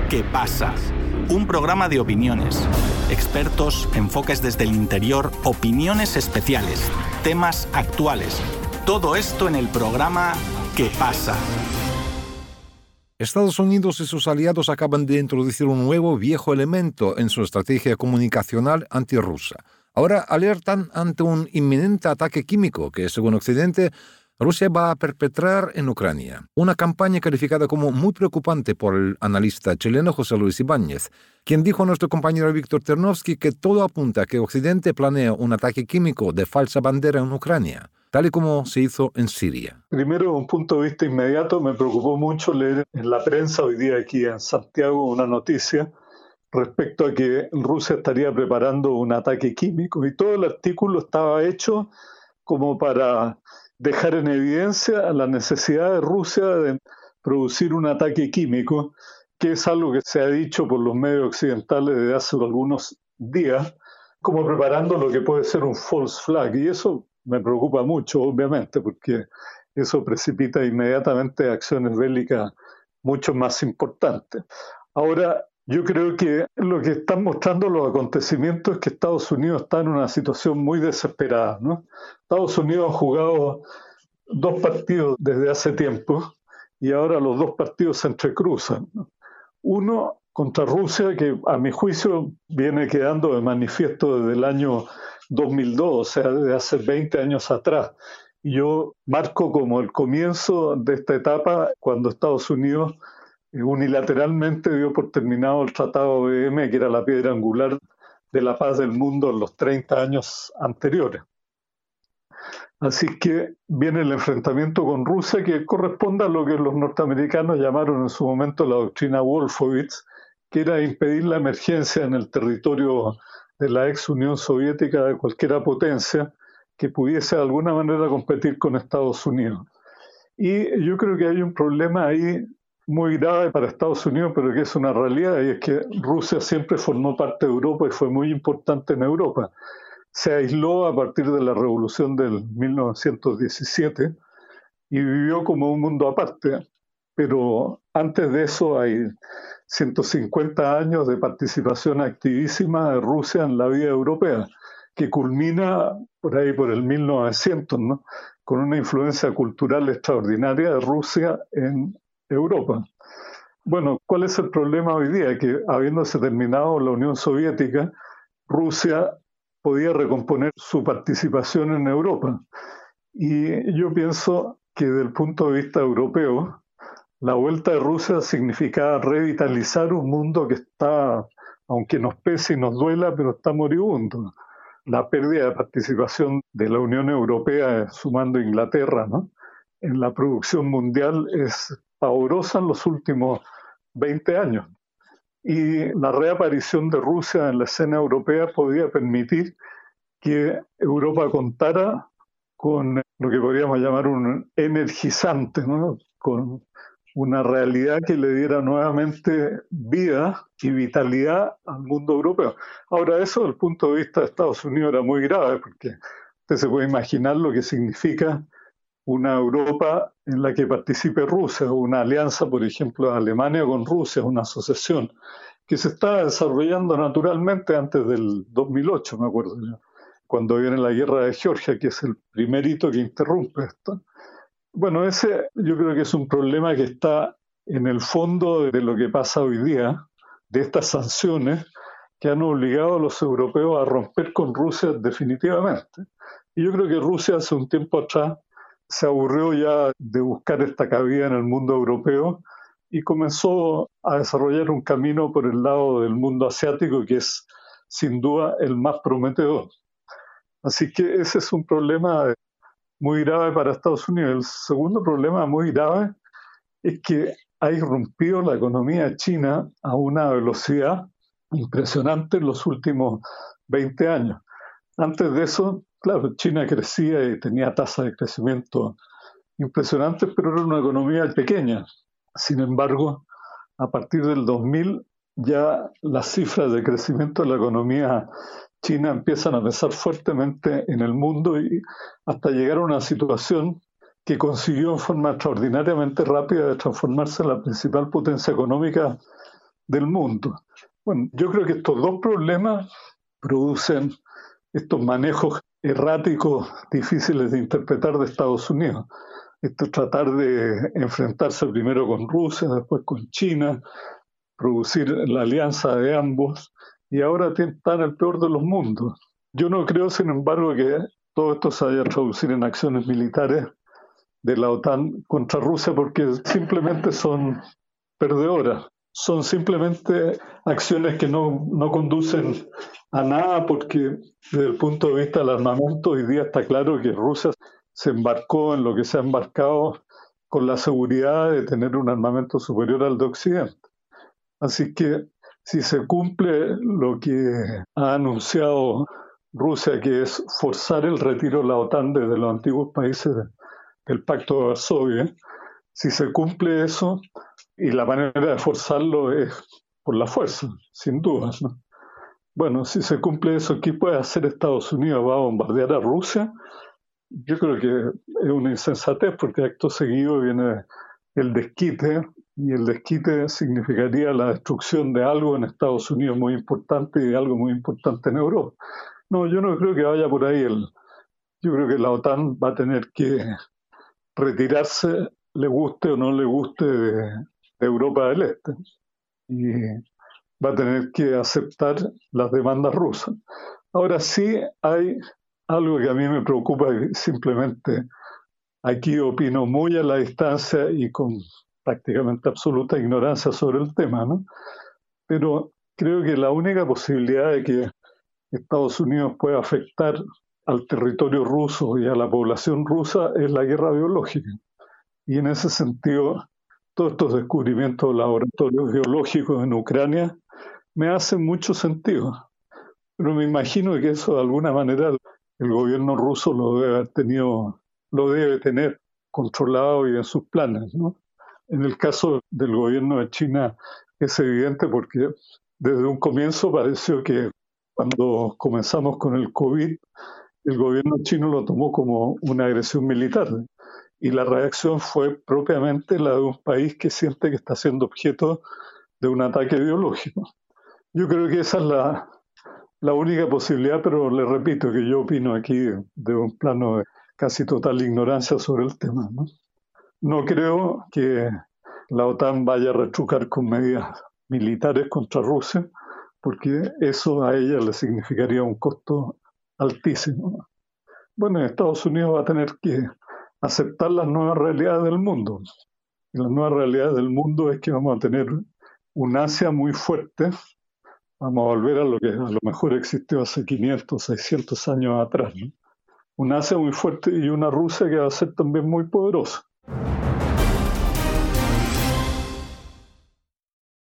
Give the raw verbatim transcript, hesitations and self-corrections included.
¿Qué pasa? Un programa de opiniones, expertos, enfoques desde el interior, opiniones especiales, temas actuales. Todo esto en el programa ¿Qué pasa? Estados Unidos y sus aliados acaban de introducir un nuevo viejo elemento en su estrategia comunicacional antirrusa. Ahora alertan ante un inminente ataque químico que, según Occidente, Rusia va a perpetrar en Ucrania. Una campaña calificada como muy preocupante por el analista chileno José Luis Ibáñez, quien dijo a nuestro compañero Víctor Ternovsky que todo apunta a que Occidente planea un ataque químico de falsa bandera en Ucrania, tal y como se hizo en Siria. Primero, desde un punto de vista inmediato, me preocupó mucho leer en la prensa hoy día aquí en Santiago una noticia respecto a que Rusia estaría preparando un ataque químico, y todo el artículo estaba hecho como para dejar en evidencia la necesidad de Rusia de producir un ataque químico, que es algo que se ha dicho por los medios occidentales desde hace algunos días, como preparando lo que puede ser un false flag. Y eso me preocupa mucho, obviamente, porque eso precipita inmediatamente acciones bélicas mucho más importantes. Ahora, yo creo que lo que están mostrando los acontecimientos es que Estados Unidos está en una situación muy desesperada, ¿no? Estados Unidos ha jugado dos partidos desde hace tiempo y ahora los dos partidos se entrecruzan, ¿no? Uno contra Rusia, que a mi juicio viene quedando de manifiesto desde el año dos mil dos, o sea, desde hace veinte años atrás. Y yo marco como el comienzo de esta etapa cuando Estados Unidos unilateralmente dio por terminado el Tratado B M, que era la piedra angular de la paz del mundo en los treinta años anteriores. Así que viene el enfrentamiento con Rusia, que corresponde a lo que los norteamericanos llamaron en su momento la doctrina Wolfowitz, que era impedir la emergencia en el territorio de la ex Unión Soviética de cualquier potencia que pudiese de alguna manera competir con Estados Unidos. Y yo creo que hay un problema ahí muy grave para Estados Unidos, pero que es una realidad, y es que Rusia siempre formó parte de Europa y fue muy importante en Europa. Se aisló a partir de la revolución del mil novecientos diecisiete y vivió como un mundo aparte, pero antes de eso hay ciento cincuenta años de participación activísima de Rusia en la vida europea, que culmina por ahí por el mil novecientos, ¿no? Con una influencia cultural extraordinaria de Rusia en Europa. Bueno, ¿cuál es el problema hoy día? Que habiéndose terminado la Unión Soviética, Rusia podía recomponer su participación en Europa. Y yo pienso que desde el punto de vista europeo, la vuelta de Rusia significaba revitalizar un mundo que está, aunque nos pese y nos duela, pero está moribundo. La pérdida de participación de la Unión Europea, sumando Inglaterra, ¿no?, en la producción mundial es pavorosa en los últimos veinte años. Y la reaparición de Rusia en la escena europea podía permitir que Europa contara con lo que podríamos llamar un energizante, ¿no?, con una realidad que le diera nuevamente vida y vitalidad al mundo europeo. Ahora, eso desde el punto de vista de Estados Unidos era muy grave, porque usted se puede imaginar lo que significa una Europa en la que participe Rusia, una alianza, por ejemplo, de Alemania con Rusia, una asociación que se está desarrollando naturalmente antes del dos mil ocho, me acuerdo yo, cuando viene la guerra de Georgia, que es el primer hito que interrumpe esto. Bueno, ese yo creo que es un problema que está en el fondo de lo que pasa hoy día, de estas sanciones que han obligado a los europeos a romper con Rusia definitivamente. Y yo creo que Rusia hace un tiempo atrás se aburrió ya de buscar esta cabida en el mundo europeo y comenzó a desarrollar un camino por el lado del mundo asiático que es sin duda el más prometedor. Así que ese es un problema muy grave para Estados Unidos. El segundo problema muy grave es que ha irrumpido la economía china a una velocidad impresionante en los últimos veinte años. Antes de eso, claro, China crecía y tenía tasas de crecimiento impresionantes, pero era una economía pequeña. Sin embargo, a partir del dos mil ya las cifras de crecimiento de la economía china empiezan a pesar fuertemente en el mundo y hasta llegar a una situación que consiguió en forma extraordinariamente rápida de transformarse en la principal potencia económica del mundo. Bueno, yo creo que estos dos problemas producen estos manejos erráticos difíciles de interpretar de Estados Unidos. Esto tratar de enfrentarse primero con Rusia, después con China, producir la alianza de ambos, y ahora está en el peor de los mundos. Yo no creo, sin embargo, que todo esto se vaya a traducir en acciones militares de la OTAN contra Rusia, porque simplemente son perdedoras. Son simplemente acciones que no, no conducen a nada, porque desde el punto de vista del armamento, hoy día está claro que Rusia se embarcó en lo que se ha embarcado con la seguridad de tener un armamento superior al de Occidente. Así que si se cumple lo que ha anunciado Rusia, que es forzar el retiro de la OTAN desde los antiguos países del Pacto de Varsovia, si se cumple eso, y la manera de forzarlo es por la fuerza, sin dudas, ¿no? Bueno, si se cumple eso, ¿qué puede hacer Estados Unidos? ¿Va a bombardear a Rusia? Yo creo que es una insensatez, porque acto seguido viene el desquite, y el desquite significaría la destrucción de algo en Estados Unidos muy importante y de algo muy importante en Europa. No, yo no creo que vaya por ahí. El, yo creo que la OTAN va a tener que retirarse, le guste o no le guste, de, de Europa del Este. Y va a tener que aceptar las demandas rusas. Ahora sí hay algo que a mí me preocupa, y simplemente aquí opino muy a la distancia y con prácticamente absoluta ignorancia sobre el tema, ¿no? Pero creo que la única posibilidad de que Estados Unidos pueda afectar al territorio ruso y a la población rusa es la guerra biológica. Y en ese sentido, todos estos descubrimientos de laboratorios biológicos en Ucrania me hacen mucho sentido. Pero me imagino que eso de alguna manera el gobierno ruso lo debe haber tenido, lo debe tener controlado y en sus planes, ¿no? En el caso del gobierno de China es evidente, porque desde un comienzo pareció que cuando comenzamos con el COVID, el gobierno chino lo tomó como una agresión militar, y la reacción fue propiamente la de un país que siente que está siendo objeto de un ataque biológico. Yo creo que esa es la, la única posibilidad, pero le repito que yo opino aquí de un plano de casi total ignorancia sobre el tema, ¿no? No creo que la OTAN vaya a retrucar con medidas militares contra Rusia, porque eso a ella le significaría un costo altísimo. Bueno, Estados Unidos va a tener que aceptar las nuevas realidades del mundo. Y las nuevas realidades del mundo es que vamos a tener un Asia muy fuerte. Vamos a volver a lo que a lo mejor existió hace quinientos, seiscientos años atrás, ¿no? Un Asia muy fuerte y una Rusia que va a ser también muy poderosa.